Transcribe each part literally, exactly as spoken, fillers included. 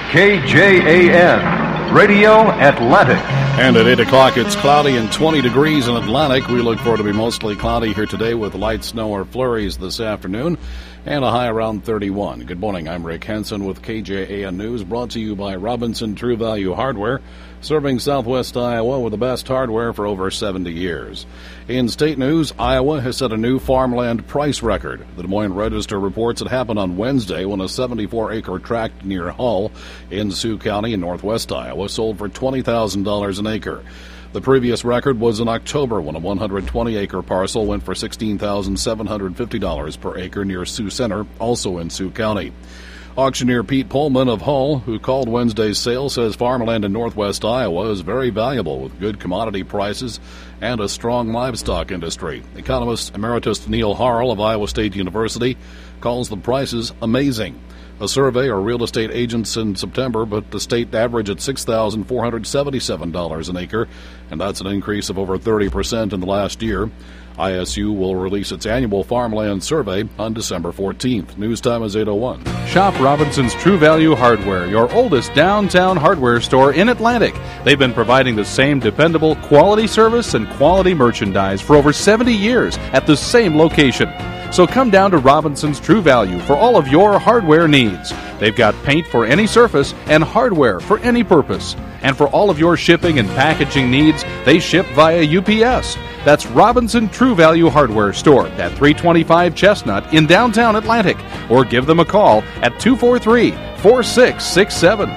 K J A N, Radio Atlantic. And at eight o'clock, it's cloudy and twenty degrees in Atlantic. We look for it to be mostly cloudy here today with light snow or flurries this afternoon and a high around thirty-one. Good morning. I'm Rick Henson with K J A N News, brought to you by Robinson True Value Hardware, serving Southwest Iowa with the best hardware for over seventy years. In state news, Iowa has set a new farmland price record. The Des Moines Register reports it happened on Wednesday when a seventy-four acre tract near Hull in Sioux County in northwest Iowa sold for twenty thousand dollars an acre. The previous record was in October when a one hundred twenty acre parcel went for sixteen thousand seven hundred fifty dollars per acre near Sioux Center, also in Sioux County. Auctioneer Pete Pullman of Hull, who called Wednesday's sale, says farmland in northwest Iowa is very valuable with good commodity prices and a strong livestock industry. Economist Emeritus Neil Harrell of Iowa State University calls the prices amazing. A survey of real estate agents in September put the state average at six thousand four hundred seventy-seven dollars an acre, and that's an increase of over thirty percent in the last year. I S U will release its annual farmland survey on December fourteenth. News time is eight oh one. Shop Robinson's True Value Hardware, your oldest downtown hardware store in Atlantic. They've been providing the same dependable quality service and quality merchandise for over seventy years at the same location. So come down to Robinson's True Value for all of your hardware needs. They've got paint for any surface and hardware for any purpose. And for all of your shipping and packaging needs, they ship via U P S. That's Robinson True Value Hardware Store at three twenty-five Chestnut in downtown Atlantic. Or give them a call at two four three, four six six seven.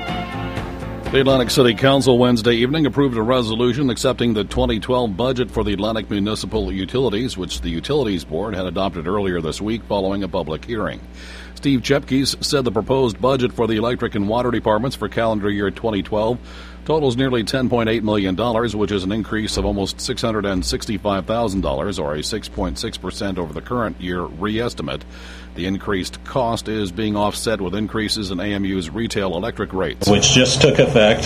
The Atlantic City Council Wednesday evening approved a resolution accepting the twenty twelve budget for the Atlantic Municipal Utilities, which the Utilities Board had adopted earlier this week following a public hearing. Steve Chepkes said the proposed budget for the electric and water departments for calendar year twenty twelve totals nearly ten point eight million dollars, which is an increase of almost six hundred sixty-five thousand dollars, or a six point six percent over the current year re-estimate. The increased cost is being offset with increases in A M U's retail electric rates, which just took effect.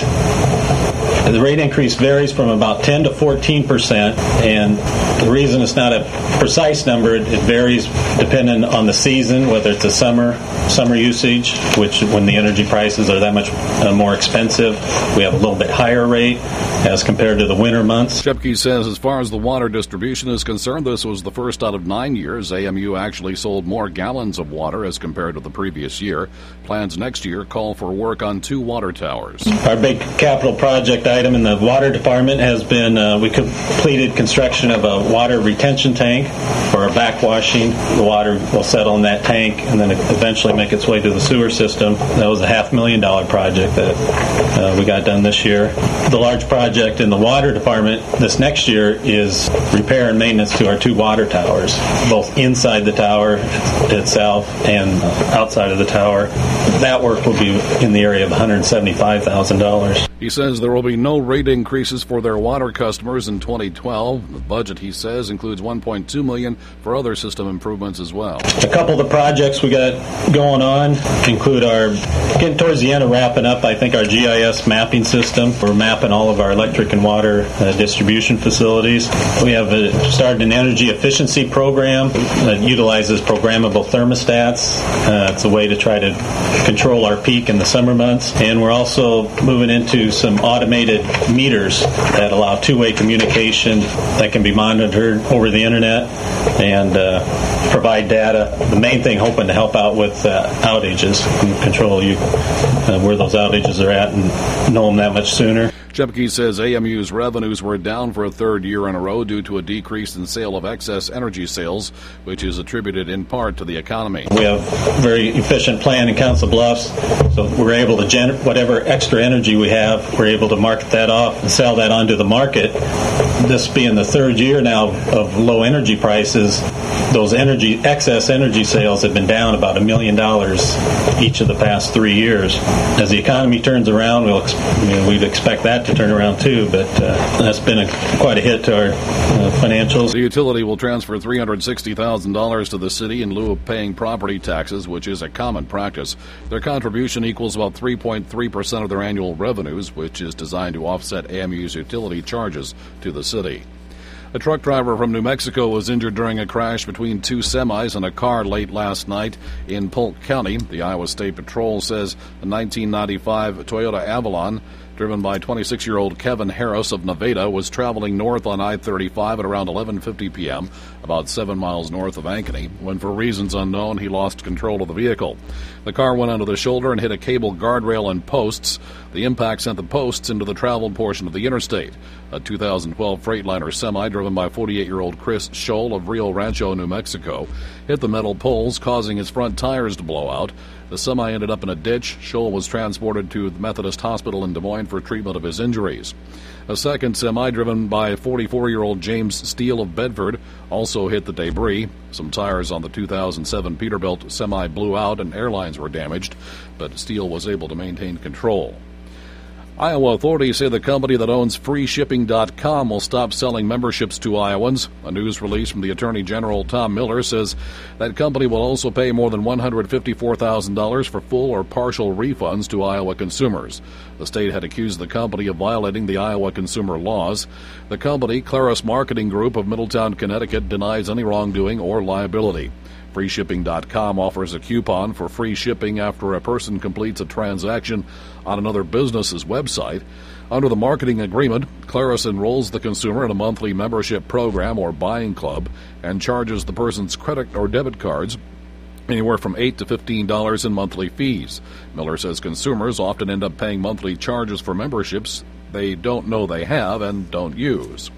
The rate increase varies from about ten to fourteen percent, and the reason it's not a precise number, it varies depending on the season, whether it's a summer summer usage, which when the energy prices are that much uh, more expensive, we have a little bit higher rate as compared to the winter months. Chepke says as far as the water distribution is concerned, this was the first out of nine years A M U actually sold more gallons of water as compared to the previous year. Plans next year call for work on two water towers. Our big capital project item in the water department has been, uh, we completed construction of a water retention tank for our backwashing. The water will settle in that tank and then eventually make its way to the sewer system. That was a half million dollar project that uh, we got done this year. The large project in the water department this next year is repair and maintenance to our two water towers, both inside the tower itself and outside of the tower. That work will be in the area of one hundred seventy-five thousand dollars. He says there will be no rate increases for their water customers in twenty twelve. The budget, he says, includes one point two million dollars for other system improvements as well. A couple of the projects we got going on include our, getting towards the end of wrapping up, I think, our G I S mapping system. We're mapping all of our electric and water uh, distribution facilities. We have a, started an energy efficiency program that utilizes programmable thermostats. Uh, it's a way to try to control our peak in the summer months. And we're also moving into some automated meters that allow two-way communication that can be monitored over the internet and uh, provide data. The main thing, hoping to help out with uh, outages and control you uh, where those outages are at and know them that much sooner. Chepke says A M U's revenues were down for a third year in a row due to a decrease in sale of excess energy sales, which is attributed in part to the economy. We have a very efficient plant in Council Bluffs, so we're able to generate whatever extra energy we have, we're able to market that off and sell that onto the market. This being the third year now of low energy prices, those energy excess energy sales have been down about a million dollars each of the past three years. As the economy turns around, we'll, you know, we'd expect that to turn around too, but uh, that's been a, quite a hit to our uh, financials. The utility will transfer three hundred sixty thousand dollars to the city in lieu of paying property taxes, which is a common practice. Their contribution equals about three point three percent of their annual revenues, which is designed to offset A M U's utility charges to the city. A truck driver from New Mexico was injured during a crash between two semis and a car late last night in Polk County. The Iowa State Patrol says a nineteen ninety-five Toyota Avalon, driven by twenty-six-year-old Kevin Harris of Nevada, was traveling north on I thirty-five at around eleven fifty p.m., about seven miles north of Ankeny, when for reasons unknown he lost control of the vehicle. The car went under the shoulder and hit a cable guardrail and posts. The impact sent the posts into the traveled portion of the interstate. A two thousand twelve Freightliner semi driven by forty-eight-year-old Chris Scholl of Rio Rancho, New Mexico, hit the metal poles, causing his front tires to blow out. The semi ended up in a ditch. Scholl was transported to the Methodist Hospital in Des Moines for treatment of his injuries. A second semi, driven by forty-four-year-old James Steele of Bedford, also hit the debris. Some tires on the two thousand seven Peterbilt semi blew out and airlines were damaged, but Steele was able to maintain control. Iowa authorities say the company that owns free shipping dot com will stop selling memberships to Iowans. A news release from the Attorney General Tom Miller says that company will also pay more than one hundred fifty-four thousand dollars for full or partial refunds to Iowa consumers. The state had accused the company of violating the Iowa consumer laws. The company, Claris Marketing Group of Middletown, Connecticut, denies any wrongdoing or liability. free shipping dot com offers a coupon for free shipping after a person completes a transaction on another business's website. Under the marketing agreement, Claris enrolls the consumer in a monthly membership program or buying club and charges the person's credit or debit cards anywhere from eight to fifteen dollars in monthly fees. Miller says consumers often end up paying monthly charges for memberships they don't know they have and don't use.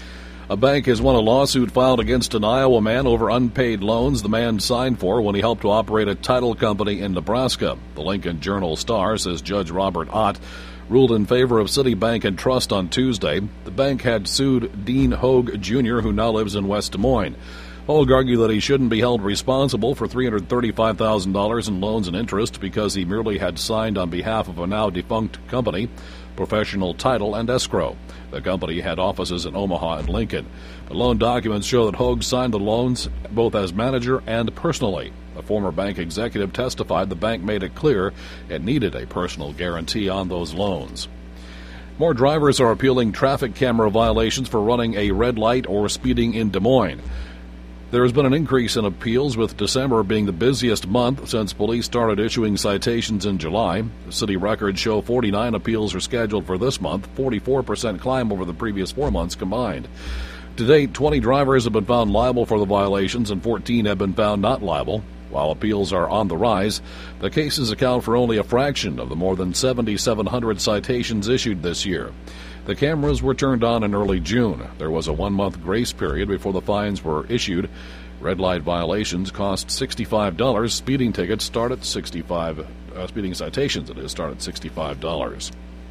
A bank has won a lawsuit filed against an Iowa man over unpaid loans the man signed for when he helped to operate a title company in Nebraska. The Lincoln Journal-Star says Judge Robert Ott ruled in favor of Citibank and Trust on Tuesday. The bank had sued Dean Hogue Junior, who now lives in West Des Moines. Hogue argued that he shouldn't be held responsible for three hundred thirty-five thousand dollars in loans and interest because he merely had signed on behalf of a now-defunct company, Professional Title and Escrow. The company had offices in Omaha and Lincoln. The loan documents show that Hogue signed the loans both as manager and personally. A former bank executive testified the bank made it clear it needed a personal guarantee on those loans. More drivers are appealing traffic camera violations for running a red light or speeding in Des Moines. There has been an increase in appeals, with December being the busiest month since police started issuing citations in July. The city records show forty-nine appeals are scheduled for this month, forty-four percent climb over the previous four months combined. To date, twenty drivers have been found liable for the violations and fourteen have been found not liable. While appeals are on the rise, the cases account for only a fraction of the more than seven thousand seven hundred citations issued this year. The cameras were turned on in early June. There was a one-month grace period before the fines were issued. Red light violations cost sixty-five dollars. Speeding tickets start at sixty-five dollars. Uh, speeding citations, it is, start at sixty-five dollars.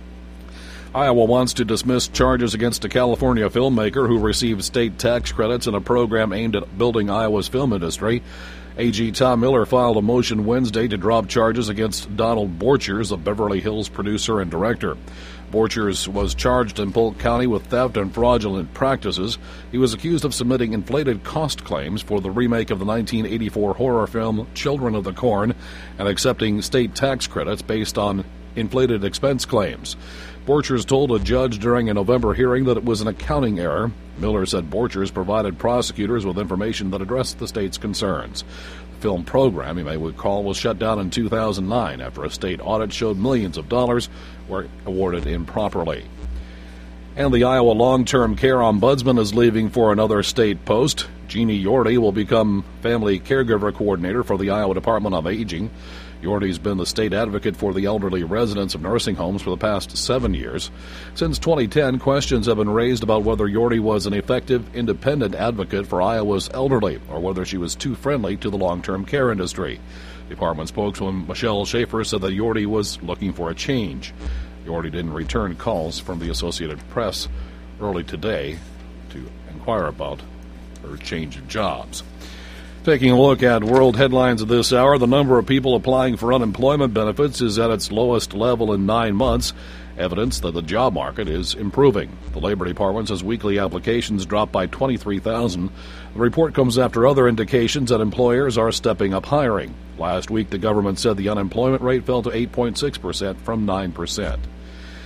Iowa wants to dismiss charges against a California filmmaker who received state tax credits in a program aimed at building Iowa's film industry. A G Tom Miller filed a motion Wednesday to drop charges against Donald Borchers, a Beverly Hills producer and director. Borchers was charged in Polk County with theft and fraudulent practices. He was accused of submitting inflated cost claims for the remake of the nineteen eighty-four horror film Children of the Corn and accepting state tax credits based on inflated expense claims. Borchers told a judge during a November hearing that it was an accounting error. Miller said Borchers provided prosecutors with information that addressed the state's concerns. The film program, you may recall, was shut down in two thousand nine after a state audit showed millions of dollars were awarded improperly. And the Iowa Long-Term Care Ombudsman is leaving for another state post. Jeannie Yorty will become Family Caregiver Coordinator for the Iowa Department of Aging. Yorty's been the state advocate for the elderly residents of nursing homes for the past seven years. Since twenty ten, questions have been raised about whether Yorty was an effective, independent advocate for Iowa's elderly, or whether she was too friendly to the long-term care industry. Department spokeswoman Michelle Schaefer said that Yorty was looking for a change. Yorty didn't return calls from the Associated Press early today to inquire about her change of jobs. Taking a look at world headlines of this hour, the number of people applying for unemployment benefits is at its lowest level in nine months, evidence that the job market is improving. The Labor Department says weekly applications dropped by twenty-three thousand. The report comes after other indications that employers are stepping up hiring. Last week, the government said the unemployment rate fell to eight point six percent from nine percent.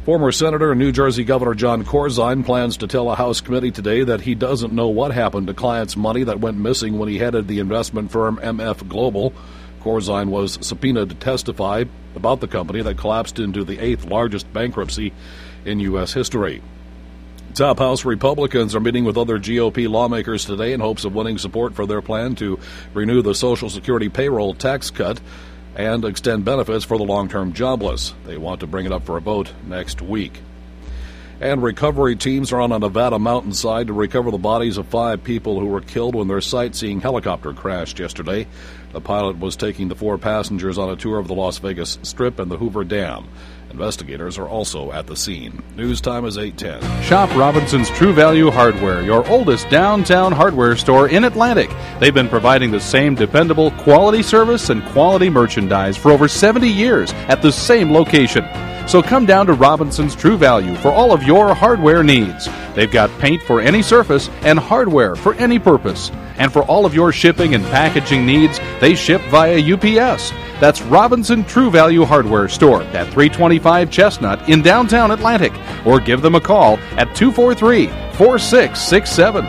Former Senator and New Jersey Governor Jon Corzine plans to tell a House committee today that he doesn't know what happened to clients' money that went missing when he headed the investment firm M F Global. Corzine was subpoenaed to testify about the company that collapsed into the eighth largest bankruptcy in U S history. Top House Republicans are meeting with other G O P lawmakers today in hopes of winning support for their plan to renew the Social Security payroll tax cut and extend benefits for the long-term jobless. They want to bring it up for a vote next week. And recovery teams are on a Nevada mountainside to recover the bodies of five people who were killed when their sightseeing helicopter crashed yesterday. The pilot was taking the four passengers on a tour of the Las Vegas Strip and the Hoover Dam. Investigators are also at the scene. News time is eight ten. Shop Robinson's True Value Hardware, your oldest downtown hardware store in Atlantic. They've been providing the same dependable quality service and quality merchandise for over seventy years at the same location. So come down to Robinson's True Value for all of your hardware needs. They've got paint for any surface and hardware for any purpose. And for all of your shipping and packaging needs, they ship via U P S. That's Robinson True Value Hardware Store at three twenty-five Chestnut in downtown Atlantic. Or give them a call at two four three, four six six seven.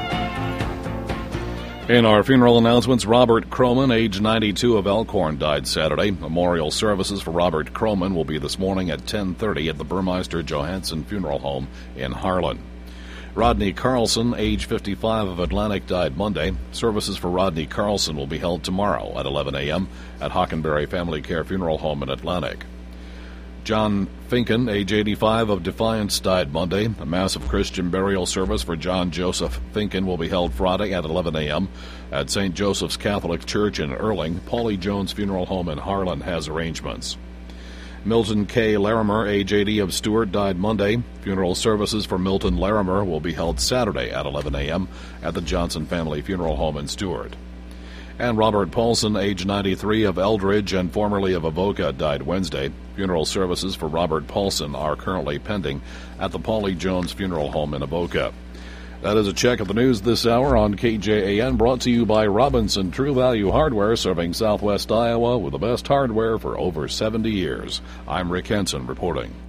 In our funeral announcements, Robert Croman, age ninety-two, of Elkhorn, died Saturday. Memorial services for Robert Croman will be this morning at ten thirty at the Burmeister Johansson Funeral Home in Harlan. Rodney Carlson, age fifty-five, of Atlantic, died Monday. Services for Rodney Carlson will be held tomorrow at eleven a.m. at Hockenberry Family Care Funeral Home in Atlantic. John Finken, age eighty-five, of Defiance, died Monday. A massive Christian burial service for John Joseph Finken will be held Friday at eleven a.m. at Saint Joseph's Catholic Church in Erling. Paulie Jones Funeral Home in Harlan has arrangements. Milton K. Larimer, age eighty, of Stewart, died Monday. Funeral services for Milton Larimer will be held Saturday at eleven a.m. at the Johnson Family Funeral Home in Stewart. And Robert Paulson, age ninety-three, of Eldridge and formerly of Avoca, died Wednesday. Funeral services for Robert Paulson are currently pending at the Paulie Jones Funeral Home in Avoca. That is a check of the news this hour on K J A N, brought to you by Robinson True Value Hardware, serving Southwest Iowa with the best hardware for over seventy years. I'm Rick Henson reporting.